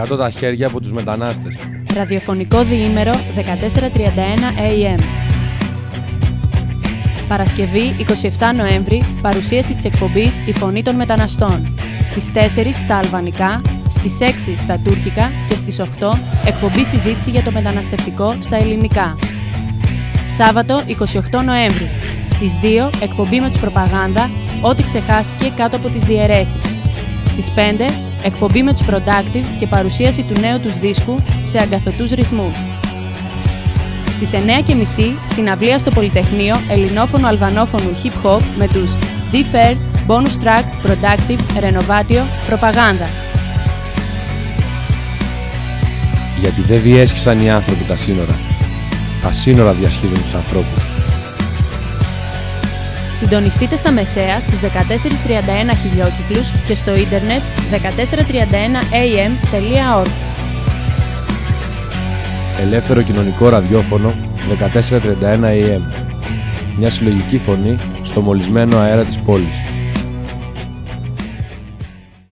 Κάτω τα χέρια από τους μετανάστες. Ραδιοφωνικό διήμερο 14:31 AM. Παρασκευή 27 Νοέμβρη, παρουσίαση της εκπομπής «Η Φωνή των Μεταναστών». Στις 4 στα αλβανικά, στις 6 στα τουρκικά και στις 8 εκπομπή συζήτηση για το μεταναστευτικό στα ελληνικά. Σάββατο 28 Νοέμβρη, στις 2 εκπομπή με τους προπαγάνδα, ό,τι ξεχάστηκε κάτω από τις διαιρέσεις. Στις 5 εκπομπή με τους Productive και παρουσίαση του νέου τους δίσκου σε αγκαθωτούς ρυθμούς. Στις 9:30 συναυλία στο Πολυτεχνείο ελληνόφωνο-αλβανόφωνου hip hop με τους D-Fair, Bonus Track, Productive, Renovatio, Προπαγάνδα. Γιατί δεν διέσχισαν οι άνθρωποι τα σύνορα. Τα σύνορα διασχίζουν τους ανθρώπους. Συντονιστείτε στα Μεσαία στους 1431 χιλιόκυκλους και στο ίντερνετ 1431am.org. Ελεύθερο κοινωνικό ραδιόφωνο 1431 AM. Μια συλλογική φωνή στο μολυσμένο αέρα της πόλης.